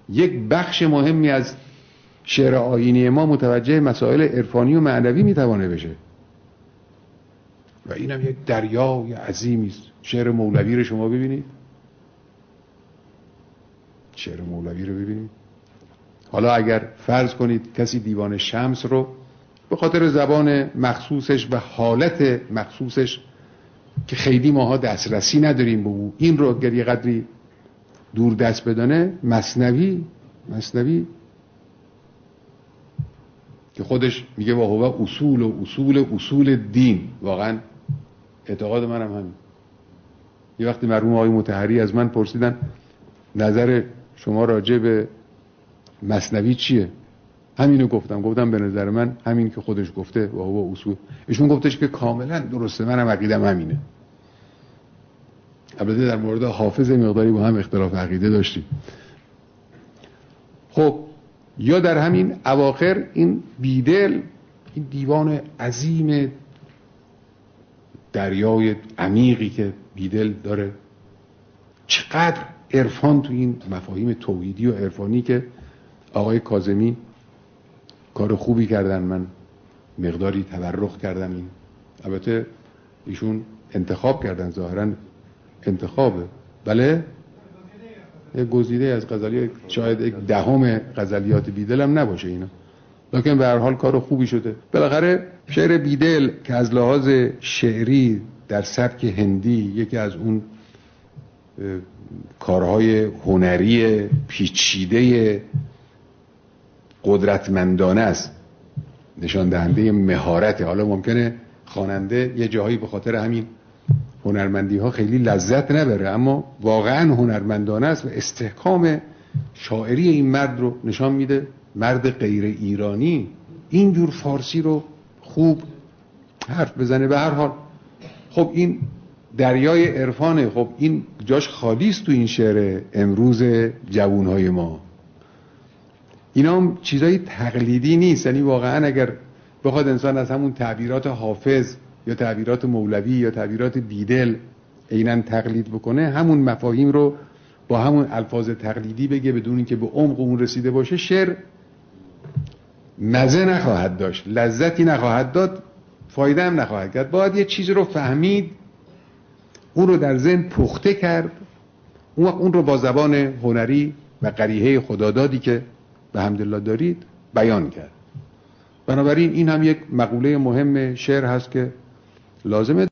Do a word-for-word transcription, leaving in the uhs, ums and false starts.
یک بخش مهمی از شعر آیینی ما متوجه مسائل عرفانی و معنوی میتوانه بشه و اینم یک دریای عظیمی است. شعر مولوی رو شما ببینید، شعر مولوی رو ببینید. حالا اگر فرض کنید کسی دیوان شمس رو به خاطر زبان مخصوصش و حالت مخصوصش که خیلی ماها دسترسی نداریم به او، این رو اگر یه قدری دور دست بدانه، مثنوی مثنوی که خودش میگه و هو اصول و اصول اصول دین، واقعا اعتقاد منم همین. یه وقتی مرحوم آقای مطهری از من پرسیدن نظر شما راجع به مثنوی چیه، همینو گفتم گفتم به نظر من همین که خودش گفته و هو اصول. ایشون گفتش که کاملا درسته، منم عقیدم همینه. البته در مورد حافظ مقداری با هم اختلاف عقیده داشتیم. خب یا در همین اواخر این بیدل، این دیوان عظیم دریای عمیقی که بیدل داره، چقدر عرفان تو این مفاهیم توحیدی و عرفانی که آقای کاظمی کار خوبی کردن. من مقداری تورق کردم. این البته ایشون انتخاب کردن، ظاهرا انتخابه، بله یک گزیده از غزلیات، شاید یک دهم غزلیات بیدل هم نباشه اینا، لکن به هر حال کار خوبی شده. بالاخره شعر بیدل که از لحاظ شعری در سبک هندی یکی از اون کارهای هنری پیچیده قدرتمندانه است، نشان دهنده مهارت. حالا ممکنه خواننده یه جاهایی به خاطر همین هنرمندی ها خیلی لذت نبره، اما واقعا هنرمندانه است و استحکام شاعری این مرد رو نشان میده. مرد غیر ایرانی اینجور فارسی رو خوب حرف بزنه. به هر حال خب این دریای عرفانه، خب این جاش خالی است تو این شعر امروز جوانهای ما. اینا هم چیزای تقلیدی نیست، یعنی واقعا اگر بخواد انسان از همون تعبیرات حافظ یا تعبیرات مولوی یا تعبیرات بیدل عیناً تقلید بکنه، همون مفاهیم رو با همون الفاظ تقلیدی بگه بدون اینکه به عمق اون رسیده باشه، شعر مزه نخواهد داشت، لذتی نخواهد داد، فایده هم نخواهد کرد. باید یه چیز رو فهمید، اون رو در ذهن پخته کرد، اون وقت اون رو با زبان هنری و قریحه خدادادی که به حمدالله دارید بیان کرد. بنابراین این هم یک مقوله مهم شعر هست که لازمه